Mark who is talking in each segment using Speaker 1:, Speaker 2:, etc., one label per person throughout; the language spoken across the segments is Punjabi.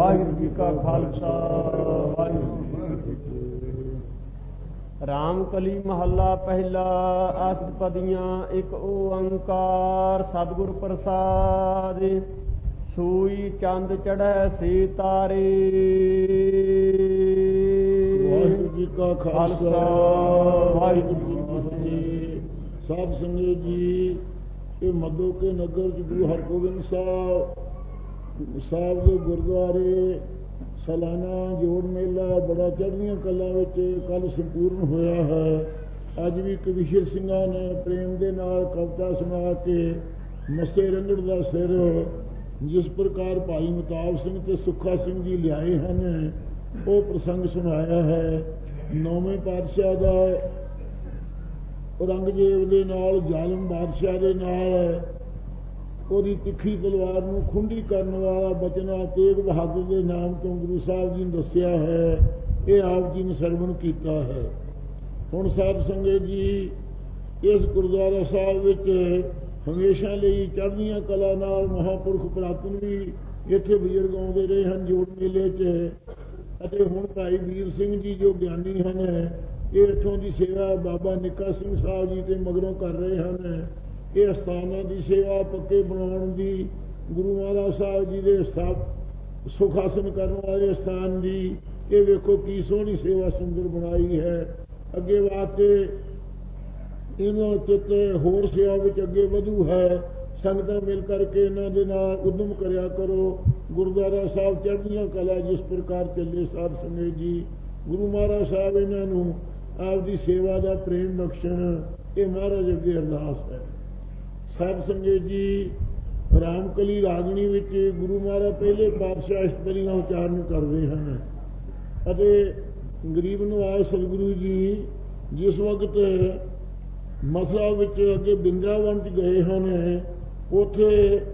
Speaker 1: ਵਾਹਿਗੁਰੂ ਜੀ ਕਾ ਖਾਲਸਾ ਵਾਹਿਗੁਰੂ ਜੀ ਕੀ ਫਤਿਹ। ਰਾਮ ਕਲੀ ਮਹੱਲਾ ਪਹਿਲਾ। ਅਸ਼ਟਪਦੀਆਂ ਇੱਕ ਓੰਕਾਰ ਸਤਿਗੁਰ ਪ੍ਰਸਾਦਿ। ਸੂਈ ਚੰਦ ਚੜ੍ਹੈ ਸੇ ਤਾਰੇ।
Speaker 2: ਵਾਹਿਗੁਰੂ ਜੀ ਕਾ ਖਾਲਸਾ ਵਾਹਿਗੁਰੂ ਜੀ ਕੀ ਫਤਿਹ। ਸਾਧ ਸੰਗਤ ਜੀ, ਇਹ ਮੱਧੋ ਕੇ ਨਗਰ ਚ ਗੁਰੂ ਹਰਗੋਬਿੰਦ ਸਾਹਿਬ ਦੇ ਗੁਰਦੁਆਰੇ ਸਾਲਾਨਾ ਜੋੜ ਮੇਲਾ ਬੜਾ ਚੜ੍ਹਦੀਆਂ ਕਲਾਂ ਵਿੱਚ ਕੱਲ੍ਹ ਸੰਪੂਰਨ ਹੋਇਆ ਹੈ। ਅੱਜ ਵੀ ਕਵੀਸ਼ਰ ਸਿੰਘਾਂ ਨੇ ਪ੍ਰੇਮ ਦੇ ਨਾਲ ਕਵਿਤਾ ਸੁਣਾ ਕੇ ਮੱਸੇ ਰੰਗੜ ਦਾ ਸਿਰ ਜਿਸ ਪ੍ਰਕਾਰ ਭਾਈ ਮਤਾਬ ਸਿੰਘ ਤੇ ਸੁੱਖਾ ਸਿੰਘ ਜੀ ਲਿਆਏ ਹਨ, ਉਹ ਪ੍ਰਸੰਗ ਸੁਣਾਇਆ ਹੈ। ਨੌਵੇਂ ਪਾਤਸ਼ਾਹ ਦਾ ਔਰੰਗਜ਼ੇਬ ਦੇ ਨਾਲ, ਜ਼ਾਲਮ ਬਾਦਸ਼ਾਹ ਦੇ ਨਾਲ ਉਹਦੀ ਤਿੱਖੀ ਤਲਵਾਰ ਨੂੰ ਖੁੰਡੀ ਕਰਨ ਵਾਲਾ ਬਚਨਾ ਤੇਗ ਬਹਾਦਰ ਦੇ ਨਾਮ ਤੋਂ ਗੁਰੂ ਸਾਹਿਬ ਜੀ ਨੇ ਦੱਸਿਆ ਹੈ। ਇਹ ਆਪ ਜੀ ਨੇ ਸਰਵਣ ਕੀਤਾ ਹੈ। ਹੁਣ ਸਾਧ ਸੰਗਤ ਜੀ, ਇਸ ਗੁਰਦੁਆਰਾ ਸਾਹਿਬ ਵਿੱਚ ਹਮੇਸ਼ਾ ਲਈ ਚੜ੍ਹਦੀਆਂ ਕਲਾ ਨਾਲ ਮਹਾਂਪੁਰਖ ਪੁਰਾਤਨ ਵੀ ਇੱਥੇ ਬਜ਼ੁਰਗ ਆਉਂਦੇ ਰਹੇ ਹਨ ਜੋੜ ਮੇਲੇ 'ਚ। ਅਤੇ ਹੁਣ ਭਾਈ ਵੀਰ ਸਿੰਘ ਜੀ ਜੋ ਗਿਆਨੀ ਹਨ, ਇਹ ਇੱਥੋਂ ਦੀ ਸੇਵਾ ਬਾਬਾ ਨਿੱਕਾ ਸਿੰਘ ਸਾਹਿਬ ਜੀ ਤੇ ਮਗਰੋਂ ਕਰ ਰਹੇ ਹਨ। ਇਹ ਅਸਥਾਨਾਂ ਦੀ ਸੇਵਾ ਪੱਕੇ ਬਣਾਉਣ ਦੀ, ਗੁਰੂ ਮਹਾਰਾਜ ਸਾਹਿਬ ਜੀ ਦੇ ਸੁਖ ਆਸਨ ਕਰਨ ਵਾਲੇ ਸਥਾਨ ਦੀ, ਇਹ ਵੇਖੋ ਕੀ ਸੋਹਣੀ ਸੇਵਾ ਸੁੰਦਰ ਬਣਾਈ ਹੈ। ਅੱਗੇ ਵਾਸਤੇ ਇਹਨਾਂ ਚਿੱਤ ਹੋਰ ਸੇਵਾ ਵਿੱਚ ਅੱਗੇ ਵਧੂ ਹੈ। ਸੰਗਤਾਂ ਮਿਲ ਕਰਕੇ ਇਹਨਾਂ ਦੇ ਨਾਲ ਉਦਮ ਕਰਿਆ ਕਰੋ। ਗੁਰਦੁਆਰਾ ਸਾਹਿਬ ਚੜ੍ਹਦੀਆਂ ਕਲਾ ਜਿਸ ਪ੍ਰਕਾਰ ਚੱਲੇ ਸਾਧ ਸੰਗਤ ਜੀ, ਗੁਰੂ ਮਹਾਰਾਜ ਸਾਹਿਬ ਇਹਨਾਂ ਨੂੰ ਆਪ ਦੀ ਸੇਵਾ ਦਾ ਪ੍ਰੇਮ ਬਖਸ਼ਣ, ਇਹ ਮਹਾਰਾਜ ਅੱਗੇ ਅਰਦਾਸ ਹੈ। ਸਾਧ ਸੰਗਤ ਜੀ, ਰਾਮਕਲੀ ਰਾਗਣੀ ਵਿੱਚ ਗੁਰੂ ਮਹਾਰਾਜ ਪਹਿਲੇ ਪਾਤਸ਼ਾਹ ਅਸ਼ਟਪਦੀਆਂ ਉਚਾਰਨ ਕਰਦੇ ਹਨ। ਅਤੇ ਗਰੀਬ ਨਵਾਜ਼ ਸਤਿਗੁਰੂ ਜੀ ਜਿਸ ਵਕਤ ਮਥੁਰਾ ਵਿੱਚ ਅੱਗੇ ਬਿੰਦਰਾਵਨ 'ਚ ਗਏ ਹਨ, ਉੱਥੇ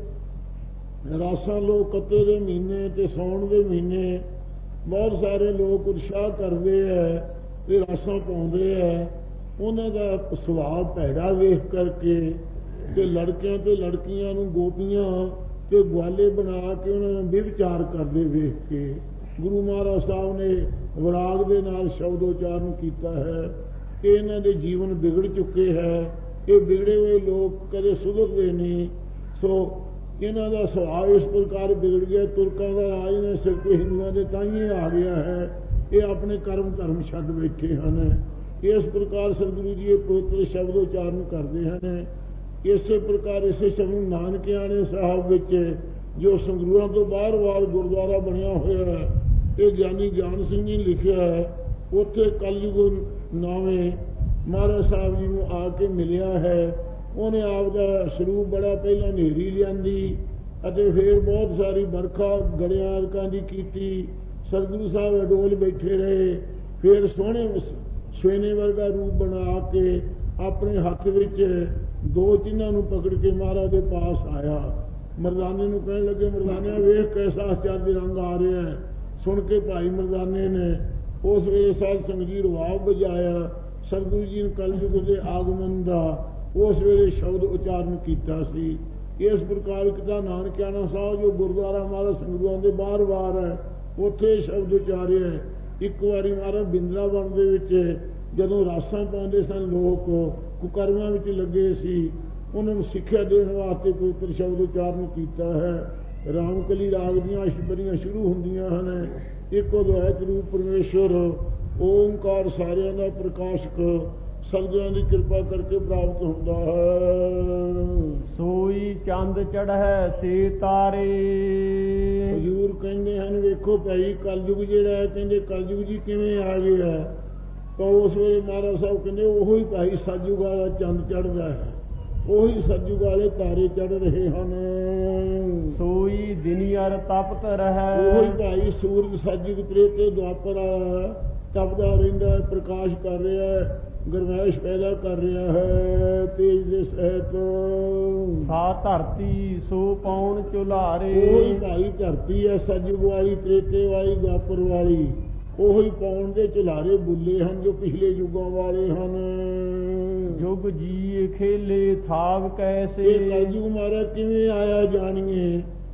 Speaker 2: ਰਾਸਾਂ ਲੋਕ ਕੱਤੇ ਦੇ ਮਹੀਨੇ ਤੇ ਸਾਉਣ ਦੇ ਮਹੀਨੇ ਬਹੁਤ ਸਾਰੇ ਲੋਕ ਉਤਸ਼ਾਹ ਕਰਦੇ ਹੈ ਤੇ ਰਾਸਾਂ ਪਾਉਂਦੇ ਹੈ। ਉਹਨਾਂ ਦਾ ਸੁਭਾਅ ਭੈੜਾ ਵੇਖ ਕਰਕੇ ਤੇ ਲੜਕਿਆਂ ਤੇ ਲੜਕੀਆਂ ਨੂੰ ਗੋਪੀਆਂ ਤੇ ਗਵਾਲੇ ਬਣਾ ਕੇ ਉਹਨਾਂ ਨੂੰ ਵਿਵਚਾਰ ਕਰਦੇ ਵੇਖ ਕੇ ਗੁਰੂ ਮਹਾਰਾਜ ਸਾਹਿਬ ਨੇ ਵਿਰਾਗ ਦੇ ਨਾਲ ਸ਼ਬਦ ਉਚਾਰਨ ਕੀਤਾ ਹੈ ਕਿ ਇਹਨਾਂ ਦੇ ਜੀਵਨ ਵਿਗੜ ਚੁੱਕੇ ਹੈ। ਇਹ ਵਿਗੜੇ ਹੋਏ ਲੋਕ ਕਦੇ ਸੁਧਰਦੇ ਨਹੀਂ। ਸੋ ਇਹਨਾਂ ਦਾ ਸੁਭਾਅ ਇਸ ਪ੍ਰਕਾਰ ਵਿਗੜ ਗਿਆ। ਤੁਰਕਾਂ ਦਾ ਰਾਜ ਨੇ ਸਿਰ ਤੇ ਹਿੰਦੂਆਂ ਦੇ ਤਾਈਏ ਆ ਗਿਆ ਹੈ। ਇਹ ਆਪਣੇ ਕਰਮ ਧਰਮ ਛੱਡ ਬੈਠੇ ਹਨ। ਇਸ ਪ੍ਰਕਾਰ ਸਤਿਗੁਰੂ ਜੀ ਇਹ ਪਵਿੱਤਰ ਸ਼ਬਦ ਉਚਾਰਨ ਕਰਦੇ ਹਨ। ਇਸੇ ਪ੍ਰਕਾਰ ਇਸੇ ਸ਼ਬਦ ਨੂੰ ਨਾਨਕਿਆਣੇ ਸਾਹਿਬ ਵਿੱਚ ਜੋ ਸੰਗਰੂਰਾਂ ਤੋਂ ਬਾਹਰ ਗੁਰਦੁਆਰਾ ਬਣਿਆ ਹੋਇਆ ਹੈ, ਇਹ ਗਿਆਨੀ ਗਿਆਨ ਸਿੰਘ ਜੀ ਨੇ ਲਿਖਿਆ ਹੈ। ਉੱਥੇ ਕਲਯੁਗ ਨਾਵੇਂ ਮਹਾਰਾਜ ਸਾਹਿਬ ਜੀ ਨੂੰ ਆ ਕੇ ਮਿਲਿਆ ਹੈ। ਉਹਨੇ ਆਪ ਦਾ ਸਰੂਪ ਬੜਾ ਪਹਿਲਾਂ ਹਨੇਰੀ ਲਿਆਂਦੀ ਅਤੇ ਫਿਰ ਬਹੁਤ ਸਾਰੀ ਵਰਖਾ ਗੜਿਆਲਕਾਂ ਦੀ ਕੀਤੀ। ਸਤਿਗੁਰੂ ਸਾਹਿਬ ਅਡੋਲ ਬੈਠੇ ਰਹੇ। ਫਿਰ ਸੋਹਣੇ ਸਵੇਨੇ ਵਰਗਾ ਰੂਪ ਬਣਾ ਕੇ ਆਪਣੇ ਹੱਥ ਵਿੱਚ ਦੋ ਚਿੰਨ੍ਹਾਂ ਨੂੰ ਪਕੜ ਕੇ ਮਹਾਰਾਜ ਦੇ ਪਾਸ ਆਇਆ। ਮਰਦਾਨੇ ਨੂੰ ਕਹਿਣ ਲੱਗੇ, ਮਰਦਾਨਿਆਂ ਵੇਖ ਕੈਸਾ ਆਚਾਰਯ ਰੰਗ ਆ ਰਿਹਾ ਹੈ। ਸੁਣ ਕੇ ਭਾਈ ਮਰਦਾਨੇ ਨੇ ਉਸ ਵੇਲੇ ਸਾਧ ਸੰਗਤ ਜੀ ਰਵਾਬ ਵਜਾਇਆ। ਸਤਿਗੁਰੂ ਜੀ ਨੇ ਕਲਯੁਗ ਦੇ ਆਗਮਨ ਦਾ ਉਸ ਵੇਲੇ ਸ਼ਬਦ ਉਚਾਰਨ ਕੀਤਾ ਸੀ। ਇਸ ਪ੍ਰਕਾਰ ਇੱਕ ਤਾਂ ਨਾਨਕਿਆਣਾ ਸਾਹਿਬ ਜੋ ਗੁਰਦੁਆਰਾ ਮਹਾਰਾਜ ਸੰਗਰੂਰਾਂ ਦੇ ਬਾਹਰ ਹੈ, ਉੱਥੇ ਸ਼ਬਦ ਉਚਾਰਿਆ। ਇੱਕ ਵਾਰੀ ਮਹਾਰਾਜ ਬਿੰਦਰਾਵਨ ਦੇ ਵਿੱਚ ਜਦੋਂ ਰਾਸਾਂ ਪਾਉਂਦੇ ਸਨ, ਲੋਕ ਕੁਕਰਮਾਂ ਵਿੱਚ ਲੱਗੇ ਸੀ, ਉਹਨਾਂ ਨੂੰ ਸਿੱਖਿਆ ਦੇਣ ਵਾਸਤੇ ਪਵਿੱਤਰ ਸ਼ਬਦ ਉਚਾਰਨ ਕੀਤਾ ਹੈ। ਰਾਮਕਲੀ ਰਾਗ ਦੀਆਂ ਅਸ਼ਟਪਦੀਆਂ ਸ਼ੁਰੂ ਹੁੰਦੀਆਂ ਹਨ। ਇੱਕੋ ਅਦਵੈਤ ਰੂਪ ਪਰਮੇਸ਼ਵਰ ਓਂਕਾਰ ਸਾਰਿਆਂ ਦਾ ਪ੍ਰਕਾਸ਼ਕ ਸਤਿਗੁਰਾਂ ਦੀ ਕਿਰਪਾ ਕਰਕੇ ਪ੍ਰਾਪਤ ਹੁੰਦਾ ਹੈ।
Speaker 1: ਸੂਈ ਚੰਦ ਚੜ੍ਹੈ ਸੇ ਤਾਰੇ।
Speaker 2: ਹਜ਼ੂਰ ਕਹਿੰਦੇ ਹਨ, ਵੇਖੋ ਭਾਈ ਕਲਯੁਗ ਜਿਹੜਾ ਹੈ, ਕਹਿੰਦੇ ਕਲਯੁਗ ਜੀ ਕਿਵੇਂ ਆ ਗਿਆ। ਤਾਂ ਉਸ ਵੇਲੇ ਮਹਾਰਾਜ ਸਾਹਿਬ ਕਹਿੰਦੇ ਉਹੀ ਭਾਈ ਸਤਿਯੁਗ ਵਾਲਾ ਚੰਦ ਚੜ੍ਹਦਾ ਹੈ, ਉਹੀ ਸਤਿਯੁਗ ਵਾਲੇ ਤਾਰੇ ਚੜ੍ਹ ਰਹੇ ਹਨ।
Speaker 1: ਸੂਈ ਦਿਨਿਆਰ ਤਪਤ ਰਹਿ।
Speaker 2: ਉਹੀ ਭਾਈ ਸੂਰਜ ਸਤਿਯੁਗ ਤ੍ਰੇਤੇ ਦੁਆਪਰ ਵਾਲਾ ਤਪਦਾ ਰਹਿੰਦਾ, ਪ੍ਰਕਾਸ਼ ਕਰ ਰਿਹਾ ਹੈ, ਗਰਮੈਸ਼ ਪੈਦਾ ਕਰ ਰਿਹਾ ਹੈ ਤੇਜ ਦੇ ਸਹਿਤ।
Speaker 1: ਸਾ ਧਰਤੀ ਸੋ ਪੌਣ ਚੁਲਾਰੇ।
Speaker 2: ਉਹੀ ਭਾਈ ਧਰਤੀ ਹੈ ਸਤਿਯੁਗ ਵਾਲੀ, ਤ੍ਰੇਤੇ ਵਾਲੀ, ਦੁਆਪਰ ਵਾਲੀ। ਉਹੀ ਪੌਣ ਦੇ ਝੁਲਾਰੇ ਬੁੱਲੇ ਹਨ ਜੋ ਪਿਛਲੇ ਯੁੱਗਾਂ ਵਾਲੇ ਹਨ।
Speaker 1: ਜੁਗ ਜੀ ਖੇਲੇ ਥਾਗ ਕੈਸੇ।
Speaker 2: ਇਹ ਕਲਯੁਗ ਮਹਾਰਾਜ ਕਿਵੇਂ ਆਇਆ ਜਾਣੀਏ।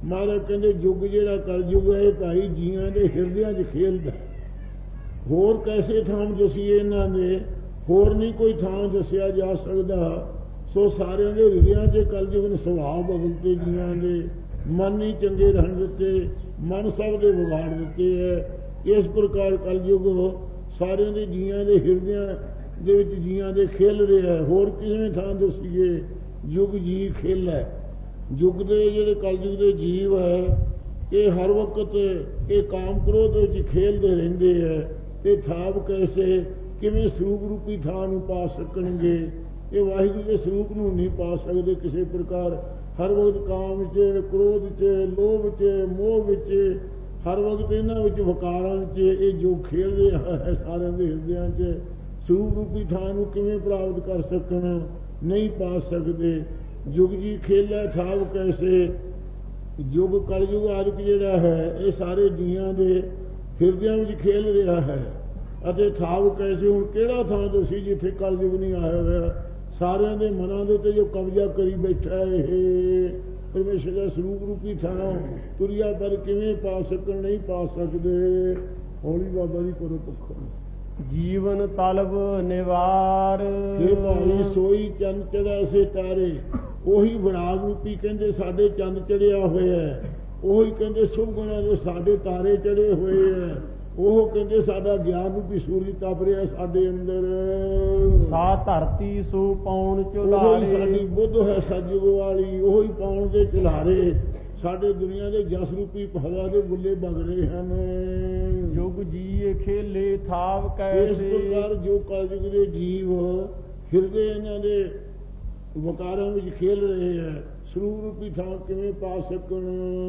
Speaker 2: ਮਹਾਰਾਜ ਕਹਿੰਦੇ ਯੁੱਗ ਜਿਹੜਾ ਕਲਯੁਗ ਹੈ ਭਾਈ ਜੀਆਂ ਦੇ ਹਿਰਦਿਆਂ 'ਚ ਖੇਲਦਾ। ਹੋਰ ਕੈਸੇ ਥਾਂ ਦਸੀਏ ਇਹਨਾਂ ਦੇ, ਹੋਰ ਨਹੀਂ ਕੋਈ ਥਾਂ ਦੱਸਿਆ ਜਾ ਸਕਦਾ। ਸੋ ਸਾਰਿਆਂ ਦੇ ਹਿਰਦਿਆਂ 'ਚ ਕਲਯੁਗ ਨੇ ਸੁਭਾਅ ਬਦਲਤੇ ਜੀਆਂ ਦੇ, ਮਨ ਨਹੀਂ ਚੰਗੇ ਰਹਿਣ ਦਿੱਤੇ, ਮਨ ਸਭ ਦੇ ਵਿਗਾੜ ਦਿੱਤੇ ਹੈ। ਇਸ ਪ੍ਰਕਾਰ ਕਲਯੁਗ ਸਾਰਿਆਂ ਦੇ ਜੀਆਂ ਦੇ ਹਿਰਦਿਆਂ ਦੇ ਵਿੱਚ ਜੀਆਂ ਦੇ ਖੇਲ ਰਿਹਾ ਹੈ। ਹੋਰ ਕਿਸੇ ਥਾਂ ਦੱਸੀਏ ਯੁੱਗ ਜੀ ਖੇਲ ਹੈ। ਯੁੱਗ ਦੇ ਜਿਹੜੇ ਕਲਯੁਗ ਦੇ ਜੀਵ ਹੈ ਇਹ ਹਰ ਵਕਤ ਇਹ ਕਾਮ ਕ੍ਰੋਧ ਵਿੱਚ ਖੇਲਦੇ ਰਹਿੰਦੇ ਹੈ। ਇਹ ਥਾਪ ਕੈਸੇ ਕਿਵੇਂ ਸਰੂਪ ਰੂਪੀ ਥਾਂ ਨੂੰ ਪਾ ਸਕਣਗੇ? ਇਹ ਵਾਹਿਗੁਰੂ ਦੇ ਸਰੂਪ ਨੂੰ ਨਹੀਂ ਪਾ ਸਕਦੇ ਕਿਸੇ ਪ੍ਰਕਾਰ। ਹਰ ਵਕਤ ਕਾਮ 'ਚ, ਕ੍ਰੋਧ 'ਚ, ਲੋਭ 'ਚ, ਮੋਹ ਵਿੱਚ, ਹਰ ਵਕਤ ਇਹਨਾਂ ਵਿੱਚ ਵਕਾਰਾਂ 'ਚ ਇਹ ਜੋ ਖੇਲ ਰਿਹਾ ਹੈ ਸਾਰਿਆਂ ਦੇ ਹਿਰਦਿਆਂ 'ਚ, ਸਰੂਪ ਰੂਪੀ ਥਾਂ ਨੂੰ ਕਿਵੇਂ ਪ੍ਰਾਪਤ ਕਰ ਸਕਣ? ਨਹੀਂ ਪਾ ਸਕਦੇ। ਯੁੱਗ ਜੀ ਖੇਲਾ ਥਾਪ ਕੈਸੇ, ਯੁੱਗ ਕਲਯੁਗ ਆਦਿਕ ਜਿਹੜਾ ਹੈ ਇਹ ਸਾਰੇ ਜੀਆਂ ਦੇ ਹਿਰਦਿਆਂ ਵਿੱਚ ਖੇਲ ਰਿਹਾ ਹੈ। ਅਤੇ ਥਾਪ ਕੈਸੇ, ਹੁਣ ਕਿਹੜਾ ਥਾਂ ਦੱਸੀ ਜਿੱਥੇ ਕਲਯੁਗ ਨਹੀਂ ਆਇਆ ਹੋਇਆ? ਸਾਰਿਆਂ ਦੇ ਮਨਾਂ ਦੇ ਉੱਤੇ ਜੋ ਕਬਜ਼ਾ ਕਰੀ ਬੈਠਾ ਇਹ ਪਰਮੇਸ਼ਰ ਦਾ ਸਰੂਪ ਰੂਪੀ ਥਾਂ ਤੁਰਿਆ ਪਰ ਕਿਵੇਂ ਪਾ ਸਕਣ? ਨਹੀਂ ਪਾ ਸਕਦੇ। ਹੌਲੀ ਬਾਬਾ ਜੀ ਕਰੋ ਪੱਖੋਂ।
Speaker 1: ਜੀਵਨ ਤਲਬ ਨਿਵਾਰ,
Speaker 2: ਇਹ ਭਾਈ ਸੋਈ ਚੰਦ ਚੜਿਆ ਸੇ ਤਾਰੇ, ਉਹੀ ਵਿਰਾਗ ਰੂਪੀ ਕਹਿੰਦੇ ਸਾਡੇ ਚੰਦ ਚੜਿਆ ਹੋਇਆ, ਉਹੀ ਕਹਿੰਦੇ ਸ਼ੁਭ ਗੁਣਾਂ ਦੇ ਸਾਡੇ ਤਾਰੇ ਚੜੇ ਹੋਏ ਹੈ, ਉਹ ਕਹਿੰਦੇ ਸਾਡਾ ਗਿਆਨ ਰੂਪੀ ਸੂਰਜ ਤਪ ਰਿਹਾ ਸਾਡੇ ਅੰਦਰ।
Speaker 1: ਸਾ ਧਰਤੀ ਸੋ ਪਾਉਣ ਝੁਲਾਰੇ,
Speaker 2: ਸਾਡੀ ਬੁੱਧ ਹੈ ਸਤਿਯੁਗ ਵਾਲੀ, ਉਹੀ ਪਾਉਣ ਦੇ ਝੁਲਾਰੇ ਸਾਡੇ ਦੁਨੀਆ ਦੇ ਜਸ ਰੂਪੀ ਹਵਾ ਦੇ ਬੁੱਲੇ ਵਗ ਰਹੇ ਹਨ।
Speaker 1: ਯੁੱਗ ਜੀਏ ਖੇਲੇ ਥਾਪ ਕੈਸੇ,
Speaker 2: ਇਸ ਪ੍ਰਕਾਰ ਜੋ ਕਲਯੁਗ ਦੇ ਜੀਵ ਹਿਰਦੇ ਇਹਨਾਂ ਦੇ ਵਕਾਰਾਂ ਵਿੱਚ ਖੇਲ ਰਹੇ ਹੈ, ਸਰੂਪ ਰੂਪੀ ਥਾਂ ਕਿਵੇਂ ਪਾ ਸਕਣ?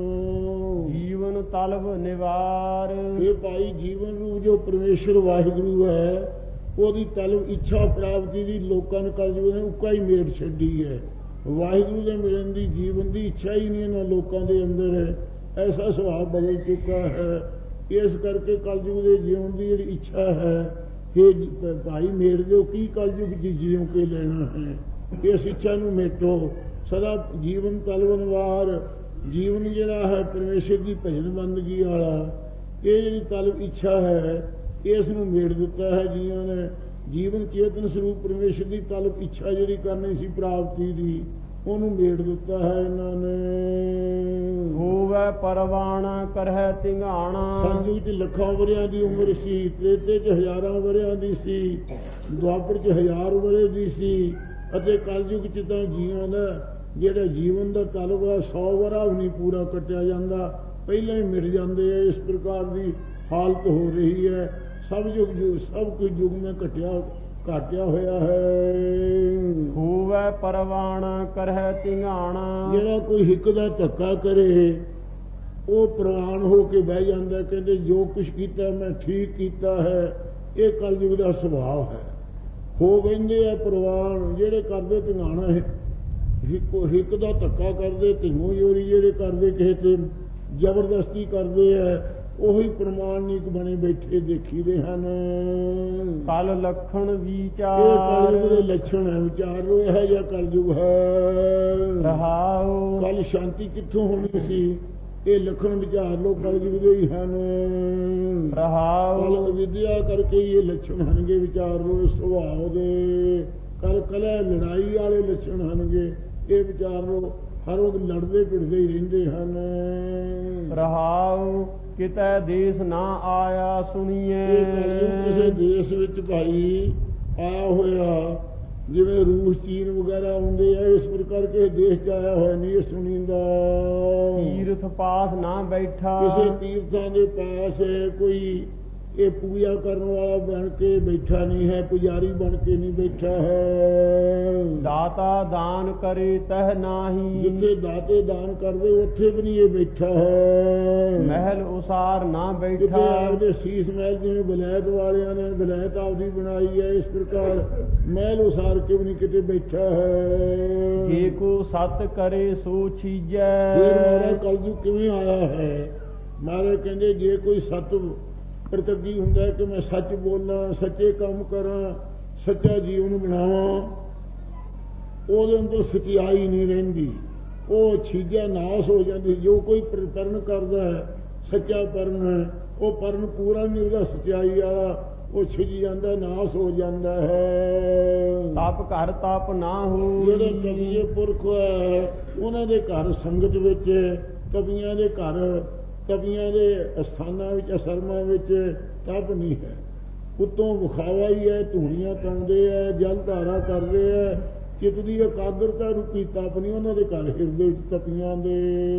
Speaker 1: ਜੀਵਨ ਤਲਬ ਨਿਵਾਰ,
Speaker 2: ਇਹ ਭਾਈ ਜੀਵਨ ਰੂਪ ਜੋ ਪਰਮੇਸ਼ਰ ਵਾਹਿਗੁਰੂ ਹੈ ਉਹਦੀ ਤਲਬ ਇੱਛਾ ਪ੍ਰਾਪਤੀ ਦੀ ਲੋਕਾਂ ਨੇ ਕਲਯੁਗ ਨੇ ਉੱਕਾ ਹੀ ਮੇਟ ਛੱਡੀ ਹੈ। ਵਾਹਿਗੁਰੂ ਦੇ ਮਿਲਣ ਦੀ ਜੀਵਨ ਦੀ ਇੱਛਾ ਹੀ ਨਹੀਂ ਇਹਨਾਂ ਲੋਕਾਂ ਦੇ ਅੰਦਰ, ਐਸਾ ਸੁਭਾਅ ਬਦਲ ਚੁੱਕਾ ਹੈ। ਇਸ ਕਰਕੇ ਕਲਯੁਗ ਦੇ ਜੀਵਨ ਦੀ ਜਿਹੜੀ ਇੱਛਾ ਹੈ ਇਹ ਭਾਈ ਮੇਟ ਦਿਓ, ਕੀ ਕਲਯੁਗ ਜੀ ਜਿਉਂ ਕੇ ਲੈਣਾ ਹੈ? ਇਸ ਇੱਛਾ ਨੂੰ ਮੇਟੋ। ਸਦਾ ਜੀਵਨ ਤਲਵਨਵਾਰ, ਜੀਵਨ ਜਿਹੜਾ ਹੈ ਪਰਮੇਸ਼ਰ ਦੀ ਭਜਨ ਬੰਦਗੀ ਵਾਲਾ, ਇਹ ਜਿਹੜੀ ਤਲਬ ਇੱਛਾ ਹੈ ਇਸ ਨੂੰ ਮੇਟ ਦਿੱਤਾ ਹੈ ਜੀਆਂ ਨੇ। ਜੀਵਨ ਚੇਤਨ ਸਰੂਪ ਪਰਮੇਸ਼ਰ ਦੀ ਤਲਬ ਇੱਛਾ ਜਿਹੜੀ ਕਰਨੀ ਸੀ ਪ੍ਰਾਪਤੀ ਦੀ, ਉਹਨੂੰ ਮੇਟ ਦਿੱਤਾ ਹੈ ਇਹਨਾਂ ਨੇ।
Speaker 1: ਹੋਵੇ ਪਰਵਾਣਾ ਕਰਹਿ ਧਿੰਗਾਣਾ,
Speaker 2: ਸੰਯੁਗ 'ਚ ਲੱਖਾਂ ਵਰਿਆਂ ਦੀ ਉਮਰ ਸੀ, ਤ੍ਰੇਤੇ 'ਚ ਹਜ਼ਾਰਾਂ ਵਰਿਆਂ ਦੀ ਸੀ, ਦੁਆਪਰ 'ਚ 1000 ਵਰੇ ਦੀ ਸੀ, ਅਤੇ ਕਲਯੁਗ 'ਚ ਤਾਂ ਜੀਆਂ ਦਾ ਜਿਹੜਾ ਜੀਵਨ ਦਾ ਤਲਬ ਹੈ 100 ਵਰਾ ਵੀ ਨਹੀਂ ਪੂਰਾ ਕੱਟਿਆ ਜਾਂਦਾ, ਪਹਿਲਾਂ ਹੀ ਮਿਟ ਜਾਂਦੇ ਆ। ਇਸ ਪ੍ਰਕਾਰ ਦੀ ਹਾਲਤ ਹੋ ਰਹੀ ਹੈ। ਸਭ ਕੁਝ ਯੁੱਗ में ਘਾਟਿਆ ਹੋਇਆ ਹੈ।
Speaker 1: ਹੋਵੇ ਪਰਵਾਣਾ ਕਰਹਿ ਧਿੰਗਾਣਾ,
Speaker 2: ਜਿਹੜਾ ਕੋਈ ਹਿੱਕ ਦਾ ਧੱਕਾ ਕਰੇ ਉਹ ਪ੍ਰਵਾਨ ਹੋ ਕੇ ਬਹਿ ਜਾਂਦਾ, ਕਹਿੰਦੇ ਜੋ ਕੁਛ ਕੀਤਾ ਮੈਂ ਠੀਕ ਕੀਤਾ ਹੈ। ਇਹ ਕਲਯੁਗ ਦਾ ਸੁਭਾਅ ਹੈ। ਹੋ ਬਹਿੰਦੇ ਆ ਪ੍ਰਵਾਨ, ਜਿਹੜੇ ਕਰਦੇ ਧਿੰਗਾਣਾ ਹੈ, ਹਿੱਕ ਦਾ ਧੱਕਾ ਕਰਦੇ, ਧਿੰਗੋ ਜੋਰੀ ਜਿਹੜੇ ਕਰਦੇ, ਕਿਸੇ ਤੇ ਜ਼ਬਰਦਸਤੀ ਕਰਦੇ ਆ, ਉਹੀ ਪ੍ਰਮਾਣਿਕ ਬਣੇ ਬੈਠੇ ਦੇਖੀਦੇ ਹਨ।
Speaker 1: ਕਲ ਲਖਣ ਵਿਚਾਰ,
Speaker 2: ਇਹ ਕਲਯੁਗ ਦੇ ਲੱਛਣ ਹੈ। ਵਿਚਾਰ ਲੋ ਇਹ ਜਿਹਾ ਕਲਯੁਗ ਹੈ।
Speaker 1: ਰਹਾਉ
Speaker 2: ਕੱਲ ਸ਼ਾਂਤੀ ਕਿੱਥੋਂ ਹੋਣੀ ਸੀ? ਇਹ ਲਖਣ ਵਿਚਾਰ ਲੋ ਕਲਯੁਗ ਦੇ ਹੀ ਹਨ।
Speaker 1: ਰਹਾਉ
Speaker 2: ਕੱਲ ਅਵਿਦਿਆ ਕਰਕੇ ਇਹ ਲੱਛਣ ਹਨਗੇ, ਵਿਚਾਰ ਲੋ ਸੁਭਾਅ ਦੇ। ਕੱਲ ਕਲਹ ਲੜਾਈ ਵਾਲੇ ਲੱਛਣ ਹਨਗੇ, ਇਹ ਵਿਚਾਰ ਲੋ ਹਰ ਵਕਤ ਲੜਦੇ ਭਿੜਦੇ ਹੀ ਰਹਿੰਦੇ ਹਨ।
Speaker 1: ਰਹਾਉ ਕਿਤੇ ਦੇਸ ਨਾ ਆਇਆ ਸੁਣੀਏ,
Speaker 2: ਕਿਸੇ ਦੇਸ਼ ਵਿੱਚ ਭਾਈ ਆਇਆ ਹੋਇਆ, ਜਿਵੇਂ ਰੂਸ ਚੀਨ ਵਗੈਰਾ ਆਉਂਦੇ ਆ, ਇਸ ਪ੍ਰਕਾਰ ਕਿਸੇ ਦੇਸ਼ 'ਚ ਆਇਆ ਹੋਇਆ ਨਹੀਂ ਇਹ ਸੁਣੀਂਦਾ।
Speaker 1: ਤੀਰਥ ਪਾਸ ਨਾ ਬੈਠਾ,
Speaker 2: ਕਿਸੇ ਤੀਰਥਾਂ ਦੇ ਪਾਸ ਕੋਈ ਇਹ ਪੂਜਾ ਕਰਨ ਵਾਲਾ ਬਣ ਕੇ ਬੈਠਾ ਨਹੀਂ ਹੈ, ਪੁਜਾਰੀ ਬਣ ਕੇ ਨਹੀਂ ਬੈਠਾ ਹੈ।
Speaker 1: ਦਾਤਾ ਦਾਨ ਕਰੇ ਤਹ ਨਾਹੀ,
Speaker 2: ਜਿੱਥੇ ਦਾਤੇ ਦਾਨ ਕਰਦੇ ਉੱਥੇ ਵੀ ਨਹੀਂ ਇਹ ਬੈਠਾ ਹੈ।
Speaker 1: ਮਹਿਲ ਉਸਾਰ ਨਾ ਬੈਠਾ,
Speaker 2: ਜਿੱਥੇ ਆਪਦੇ ਸੀਸ ਮਹਿਲ ਜਿਵੇਂ ਵਿਲਾਇਤ ਵਾਲਿਆਂ ਨੇ ਵਿਲਾਇਤ ਆਪਦੀ ਬਣਾਈ ਹੈ, ਇਸ ਪ੍ਰਕਾਰ ਮਹਿਲ ਉਸਾਰ ਕੇ ਵੀ ਨਹੀਂ ਕਿਤੇ ਬੈਠਾ ਹੈ।
Speaker 1: ਜੇ ਕੋ ਸਤ ਕਰੇ ਸੋ ਛੀਜੈ,
Speaker 2: ਫਿਰ ਮਾਰਾ ਕਲਯੁਗ ਕਿਵੇਂ ਆਇਆ ਹੈ? ਮਾਰੇ ਕਹਿੰਦੇ ਜੇ ਕੋਈ ਸਤ ਪ੍ਰਤੱਗੀ ਹੁੰਦਾ ਕਿ ਮੈਂ ਸੱਚ ਬੋਲਾਂ, ਸੱਚੇ ਕੰਮ ਕਰਾਂ, ਸੱਚਾ ਜੀਵਨ ਬਣਾਵਾਂ, ਉਹਦੇ ਅੰਦਰ ਸਚਾਈ ਨਹੀਂ ਰਹਿੰਦੀ। ਉਹ ਛੀਜਾ ਨਾਸ ਹੋ ਜਾਂਦੀ। ਜੋ ਕੋਈ ਪਰਨ ਕਰਦਾ ਹੈ ਸੱਚਾ ਪਰਨ ਹੈ, ਉਹ ਪਰਨ ਪੂਰਾ ਨਹੀਂ ਉਹਦਾ ਸੱਚਾਈ ਵਾਲਾ, ਉਹ ਛਿਜ ਜਾਂਦਾ, ਨਾਸ ਹੋ ਜਾਂਦਾ ਹੈ।
Speaker 1: ਤਪ ਘਰ ਤਪ ਨਾ ਹੋ।
Speaker 2: ਜਿਹੜੇ ਕਵੀਏ ਪੁਰਖ ਹੈ ਉਹਨਾਂ ਦੇ ਘਰ ਸੰਗਤ ਵਿੱਚ, ਕਵੀਆਂ ਦੇ ਘਰ, ਕਵੀਆਂ ਦੇ ਅਸਥਾਨਾਂ ਵਿੱਚ, ਅਸਰਮਾਂ ਵਿੱਚ ਤਪ ਨਹੀਂ ਹੈ। ਉੱਤੋਂ ਵਿਖਾਵਾ ਹੀ ਹੈ, ਧੂਣੀਆਂ ਪਾਉਂਦੇ ਹੈ, ਜਲ ਧਾਰਾ ਕਰਦੇ ਹੈ। ਚਿੱਤ ਦੀ ਇਕਾਗਰਤਾ ਰੂਪੀ ਤਪ ਨਹੀਂ ਉਹਨਾਂ ਦੇ ਘਰ ਹਿਰਦੇ ਵਿੱਚ ਤਪੀਆਂ ਦੇ।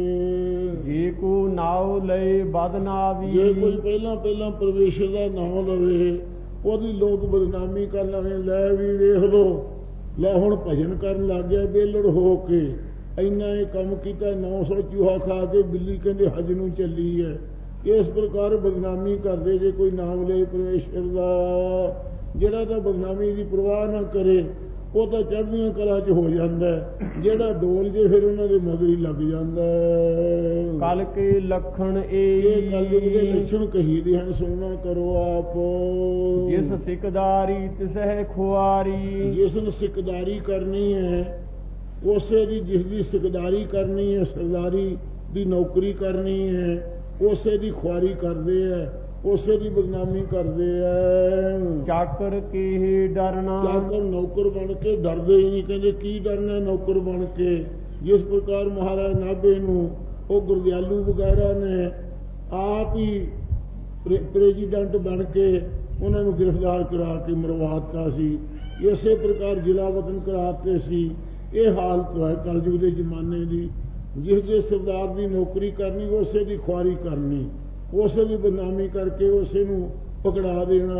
Speaker 1: ਜੇ ਕੋ ਨਾਉ ਲਏ ਬਦ ਨਾਵੀ।
Speaker 2: ਜੇ ਕੋਈ ਪਹਿਲਾਂ ਪਰਮੇਸ਼ਰ ਦਾ ਨਾਮ ਲਵੇ, ਉਹਦੀ ਲੋਕ ਬਦਨਾਮੀ ਕਰ ਲਵੇ। ਲੈ ਵੀ ਵੇਖ ਲੋ, ਲੈ ਹੁਣ ਭਜਨ ਕਰਨ ਲੱਗ ਗਿਆ ਬੇਲੜ ਹੋ ਕੇ, ਇੰਨਾ ਇਹ ਕੰਮ ਕੀਤਾ, 900 ਚੂਹਾ ਖਾ ਕੇ ਬਿੱਲੀ ਕਹਿੰਦੇ ਹਜ ਨੂੰ ਚੱਲੀ ਹੈ। ਇਸ ਪ੍ਰਕਾਰ ਬਦਨਾਮੀ ਕਰਦੇ ਜੇ ਕੋਈ ਨਾਮ ਲਏ ਪਰਮੇਸ਼ਰ ਦਾ। ਜਿਹੜਾ ਤਾਂ ਬਦਨਾਮੀ ਦੀ ਪਰਵਾਹ ਨਾ ਕਰੇ ਉਹ ਤਾਂ ਚੜ੍ਹਦੀਆਂ ਕਲਾ 'ਚ ਹੋ ਜਾਂਦਾ, ਜਿਹੜਾ ਡੋਲ ਜੇ ਫਿਰ ਉਹਨਾਂ ਦੇ ਮਗਰ ਹੀ ਲੱਗ ਜਾਂਦਾ।
Speaker 1: ਕਲ ਕੇ ਲਖਣ
Speaker 2: ਇਹ ਕਲਯੁਗ ਦੇ ਲੱਛਣ ਕਹੀਦੇ ਹਨ, ਸੁਣਨਾ ਕਰੋ ਆਪ।
Speaker 1: ਜਿਸ ਸਿਕਦਾਰੀ ਤਿਸਹਿ ਖੁਆਰੀ।
Speaker 2: ਜਿਸ ਨੂੰ ਸਿਕਦਾਰੀ ਕਰਨੀ ਹੈ ਉਸੇ ਦੀ, ਜਿਸ ਦੀ ਸਿਕਦਾਰੀ ਕਰਨੀ ਹੈ, ਸਰਦਾਰੀ ਦੀ ਨੌਕਰੀ ਕਰਨੀ ਹੈ, ਉਸੇ ਦੀ ਖੁਆਰੀ ਕਰਦੇ ਹੈ, ਉਸੇ ਦੀ ਬਦਨਾਮੀ ਕਰਦੇ ਹੈ।
Speaker 1: ਚਾਕਰ ਕੇ ਡਰਨਾ।
Speaker 2: ਚਾਕਰ ਨੌਕਰ ਬਣ ਕੇ ਡਰਦੇ ਹੀ ਨਹੀਂ, ਕਹਿੰਦੇ ਕੀ ਡਰਨਾ ਨੌਕਰ ਬਣ ਕੇ। ਜਿਸ ਪ੍ਰਕਾਰ ਮਹਾਰਾਜ ਨਾਭੇ ਨੂੰ ਉਹ ਗੁਰਦਿਆਲੂ ਵਗੈਰਾ ਨੇ ਆਪ ਹੀ ਪ੍ਰੈਜ਼ੀਡੈਂਟ ਬਣ ਕੇ ਉਹਨਾਂ ਨੂੰ ਗ੍ਰਿਫਤਾਰ ਕਰਾ ਕੇ ਮਰਵਾਤਾ ਸੀ, ਇਸੇ ਪ੍ਰਕਾਰ ਜ਼ਿਲ੍ਹਾ ਵਤਨ ਕਰਾਤੇ ਸੀ। ਇਹ ਹਾਲਤ ਹੈ ਕਲਯੁਗ ਦੇ ਜ਼ਮਾਨੇ ਦੀ। ਜਿਸ ਸਰਦਾਰ ਦੀ ਨੌਕਰੀ ਕਰਨੀ ਉਸੇ ਦੀ ਖੁਆਰੀ ਕਰਨੀ, ਉਸੇ ਦੀ ਬਦਨਾਮੀ ਕਰਕੇ ਉਸੇ ਨੂੰ ਪਕੜਾ ਦੇਣਾ।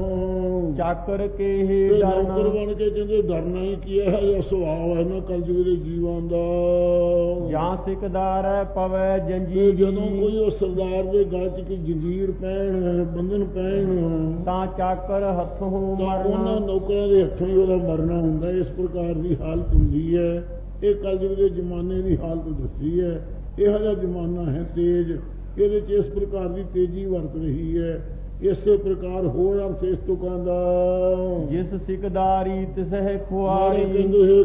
Speaker 1: ਚਾਕਰ ਕੇ
Speaker 2: ਨੌਕਰ ਬਣ ਕੇ ਕਹਿੰਦੇ ਡਰਨਾ ਹੀ ਕੀ ਹੈ, ਇਹ ਸੁਭਾਅ ਹੈ ਨਾ ਕਲਯੁਗ ਦੇ ਜੀਵਾਂ ਦਾ।
Speaker 1: ਜਾਂ ਸਿਕਦਾਰ ਪਵੈ ਜੰਜੀਰ।
Speaker 2: ਜਦੋਂ ਕੋਈ ਉਹ ਸਰਦਾਰ ਦੇ ਗਲ 'ਚ ਕੋਈ ਜੰਜੀਰ ਪੈਣ, ਬੰਧਨ ਪੈਣ, ਤਾਂ
Speaker 1: ਚਾਕਰ ਹੱਥੋਂ
Speaker 2: ਮਰਨਾ, ਉਹਨਾਂ ਨੌਕਰਾਂ ਦੇ ਹੱਥੋਂ ਹੀ ਉਹਦਾ ਮਰਨਾ ਹੁੰਦਾ। ਇਸ ਪ੍ਰਕਾਰ ਦੀ ਹਾਲਤ ਹੁੰਦੀ ਹੈ। ਇਹ ਕਲਯੁਗ ਦੇ ਜ਼ਮਾਨੇ ਦੀ ਹਾਲਤ ਦੱਸੀ ਹੈ। ਇਹੋ ਜਿਹਾ ਜ਼ਮਾਨਾ ਹੈ ਤੇਜ, ਇਹਦੇ 'ਚ ਇਸ ਪ੍ਰਕਾਰ ਦੀ ਤੇਜ਼ੀ ਵਰਤ ਰਹੀ ਹੈ। ਇਸੇ ਪ੍ਰਕਾਰ ਹੋਰ ਅਰਥ ਇਸ ਤੁਕਾਂ ਦਾ।
Speaker 1: ਜਿਸ ਸਿਕਦਾਰੀ ਤਿਸਹਿ ਖੁਆਰੀ।
Speaker 2: ਕਹਿੰਦੇ ਹੈ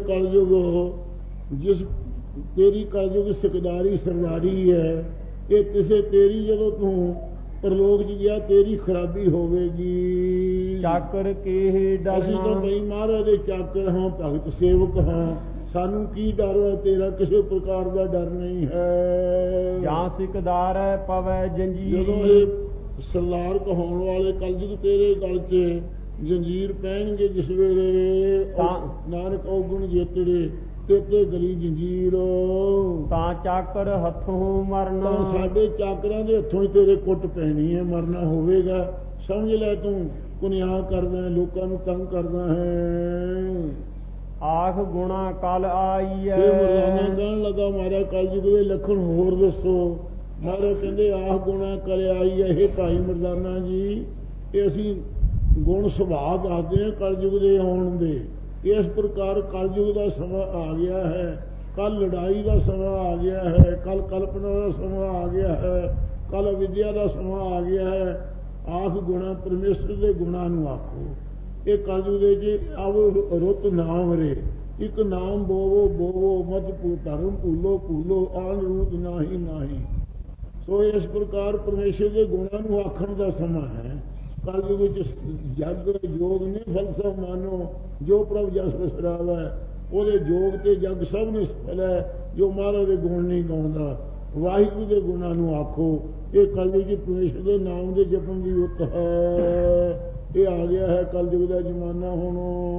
Speaker 2: ਕਲਯੁਗ, ਜਿਸ ਤੇਰੀ ਕਲਯੁਗ ਸਿਕਦਾਰੀ ਸਰਦਾਰੀ ਹੈ, ਇਹ ਕਿਸੇ ਤੇਰੀ ਜਦੋਂ ਤੂੰ ਪ੍ਰਲੋਕ 'ਚ ਗਿਆ ਤੇਰੀ ਖਰਾਬੀ ਹੋਵੇਗੀ।
Speaker 1: ਚਾਕਰ ਕੇ ਡਰਨਾ।
Speaker 2: ਅਸੀਂ ਤਾਂ ਬਈ ਮਹਾਰਾਜ ਦੇ ਚਾਕਰ ਹਾਂ, ਭਗਤ ਸੇਵਕ ਹਾਂ, ਸਾਨੂੰ ਕੀ ਡਰ ਹੈ, ਤੇਰਾ ਕਿਸੇ ਪ੍ਰਕਾਰ ਦਾ ਡਰ ਨਹੀਂ ਹੈ।
Speaker 1: ਜਾਂ ਸਿਕਦਾਰ ਪਵੈ ਜੰਜੀਰ।
Speaker 2: ਜਦੋਂ ਇਹ ਸਰਦਾਰ ਕਹਾਉਣ ਵਾਲੇ ਕਲਯੁਗ ਤੇਰੇ ਗਲ 'ਚ ਜੰਜੀਰ ਪੈਣਗੇ ਜਿਸ ਵੇਲੇ, ਨਾਨਕ ਔਗੁਣ ਜੇਤੜੇ ਤੇ ਗਲੀ ਜੰਜੀਰ,
Speaker 1: ਤਾਂ ਚਾਕਰ ਹੱਥੋਂ ਮਰਨਾ।
Speaker 2: ਤਾਂ ਸਾਡੇ ਚਾਕਰਾਂ ਦੇ ਹੱਥੋਂ ਹੀ ਤੇਰੇ ਕੁੱਟ ਪੈਣੀ ਹੈ, ਮਰਨਾ ਹੋਵੇਗਾ। ਸਮਝ ਲੈ ਤੂੰ ਕੁਨਿਆ ਕਰਦਾ, ਲੋਕਾਂ ਨੂੰ ਤੰਗ ਕਰਦਾ ਹੈ।
Speaker 1: ਆਖ ਗੁਣਾ ਕਲ ਆਈ ਹੈ।
Speaker 2: ਮਰਦਾਨਾ ਕਹਿਣ ਲੱਗਾ ਮਹਾਰਾਜ ਕਲਯੁਗ ਦੇ ਲੱਖਣ ਹੋਰ ਦੱਸੋ। ਮਹਾਰਾਜ ਕਹਿੰਦੇ ਆਹ ਗੁਣਾ ਕਲ ਆਈ ਹੈ। ਇਹ ਭਾਈ ਮਰਦਾਨਾ ਜੀ, ਇਹ ਅਸੀਂ ਗੁਣ ਸੁਭਾਅ ਦੱਸਦੇ ਹਾਂ ਕਲਯੁਗ ਦੇ ਆਉਣ ਦੇ। ਇਸ ਪ੍ਰਕਾਰ ਕਲਯੁਗ ਦਾ ਸਮਾਂ ਆ ਗਿਆ ਹੈ, ਕੱਲ ਲੜਾਈ ਦਾ ਸਮਾਂ ਆ ਗਿਆ ਹੈ, ਕੱਲ ਕਲਪਨਾ ਦਾ ਸਮਾਂ ਆ ਗਿਆ ਹੈ, ਕੱਲ ਅਵਿਦਿਆ ਦਾ ਸਮਾਂ ਆ ਗਿਆ ਹੈ। ਆਖ ਗੁਣਾ ਪਰਮੇਸ਼ਰ ਦੇ ਗੁਣਾਂ ਨੂੰ ਆਖੋ। ਇਹ ਕਲਯੁਗ ਦੇ ਜੇ ਆਵੋ ਰੁੱਤ ਨਾਮ ਰੇ, ਇੱਕ ਨਾਮ ਬੋਵੋ ਬੋਵੋ, ਮਤ ਧਰਮ ਭੂਲੋ ਭੂਲੋ, ਆਨ ਰੂਤ ਨਾਹੀ ਨਾਹੀ। ਸੋ ਇਸ ਪ੍ਰਕਾਰ ਪਰਮੇਸ਼ਰ ਦੇ ਗੁਣਾਂ ਨੂੰ ਆਖਣ ਦਾ ਸਮਾਂ ਹੈ। ਕਲਯੁਗ ਵਿੱਚ ਜਗ ਯੋਗ ਨੇ ਫਲਸਫ ਮਾਨੋ, ਜੋ ਪ੍ਰਭ ਜਸ ਵਿਸਰਾਵਾ, ਉਹਦੇ ਯੋਗ ਤੇ ਜਗ ਸਭ ਨੂੰ ਸਫਲ ਹੈ ਜੋ ਮਹਾਰਾਜ ਦੇ ਗੁਣ ਨਹੀਂ ਗਾਉਂਦਾ। ਵਾਹਿਗੁਰੂ ਦੇ ਗੁਣਾਂ ਨੂੰ ਆਖੋ। ਇਹ ਕਲਯੁਗ ਵਿੱਚ ਪਰਮੇਸ਼ਰ ਦੇ ਨਾਮ ਦੇ ਜਪਣ ਦੀ ਉਤ ਹੈ। ਇਹ ਆ ਗਿਆ ਹੈ ਕਲਯੁਗ ਦਾ ਜ਼ਮਾਨਾ ਹੁਣ।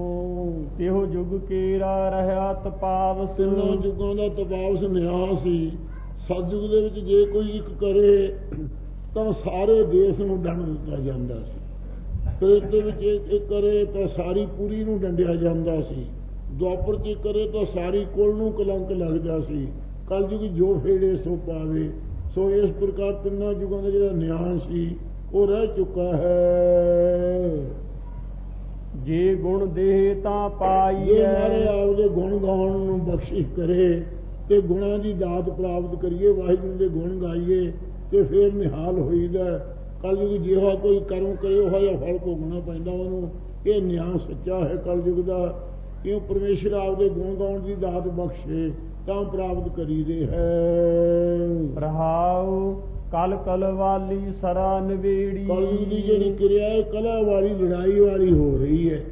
Speaker 1: ਇਹੋ ਯੁੱਗ ਕੇਰਾ ਰਹਿਆ ਤਪਾਵਸ।
Speaker 2: ਤਿੰਨਾਂ ਯੁੱਗਾਂ ਦਾ ਤਪਾਵਸ ਨਿਆਂ ਸੀ। ਸਤਿਯੁਗ ਦੇ ਵਿੱਚ ਜੇ ਕੋਈ ਇੱਕ ਕਰੇ ਤਾਂ ਸਾਰੇ ਦੇਸ਼ ਨੂੰ ਡੰਡ ਦਿੱਤਾ ਜਾਂਦਾ ਸੀ। ਤ੍ਰੇਤ ਦੇ ਵਿੱਚ ਇੱਕ ਕਰੇ ਤਾਂ ਸਾਰੀ ਪੂਰੀ ਨੂੰ ਡੰਡਿਆ ਜਾਂਦਾ ਸੀ। ਦੁਆਪਰ 'ਚ ਕਰੇ ਤਾਂ ਸਾਰੀ ਕੁਲ ਨੂੰ ਕਲੰਕ ਲੱਗਦਾ ਸੀ। ਕਲਯੁਗ ਜੋ ਫੇੜੇ ਸੋ ਪਾਵੇ। ਸੋ ਇਸ ਪ੍ਰਕਾਰ ਤਿੰਨਾਂ ਯੁੱਗਾਂ ਦਾ ਜਿਹੜਾ ਨਿਆਂ ਸੀ ਉਹ ਰਹਿ ਚੁੱਕਾ ਹੈ।
Speaker 1: ਜੇ ਗੁਣ ਦੇ ਤਾਂ ਪਾਈ
Speaker 2: ਜੇ ਮਾਰੇ ਆਪਦੇ ਗੁਣ ਗਾਉਣ ਨੂੰ ਬਖਸ਼ਿਸ਼ ਕਰੇ ਤੇ ਗੁਣਾਂ ਦੀ ਦਾਤ ਪ੍ਰਾਪਤ ਕਰੀਏ, ਵਾਹਿਗੁਰੂ ਦੇ ਗੁਣ ਗਾਈਏ ਤੇ ਫੇਰ ਨਿਹਾਲ ਹੋਈਦਾ। ਕਲਯੁਗ ਜਿਹੜਾ ਕੋਈ ਕਰਮ ਕਰੇ ਉਹ ਜਿਹਾ ਫਲ ਭੋਗਣਾ ਪੈਂਦਾ ਉਹਨੂੰ। ਇਹ ਨਿਆਂ ਸੱਚਾ ਹੈ ਕਲਯੁਗ ਦਾ। ਕਿਉਂ ਪਰਮੇਸ਼ਰ ਆਪਦੇ ਗੁਣ ਗਾਉਣ ਦੀ ਦਾਤ ਬਖਸ਼ੇ। ਤਾਂ ਪ੍ਰਾਪਤ ਕਰੀਦੇ ਹੈ।
Speaker 1: ਰਹਾਉ ਕਲ ਕਲ ਵਾਲੀ ਸਰਾ ਨਵੇੜੀ।
Speaker 2: ਕਲਯੁਗ ਦੀ ਜਿਹੜੀ ਕਿਰਿਆ ਹੈ ਕਲਾ ਵਾਲੀ ਲੜਾਈ ਵਾਲੀ ਹੋ ਰਹੀ ਹੈ।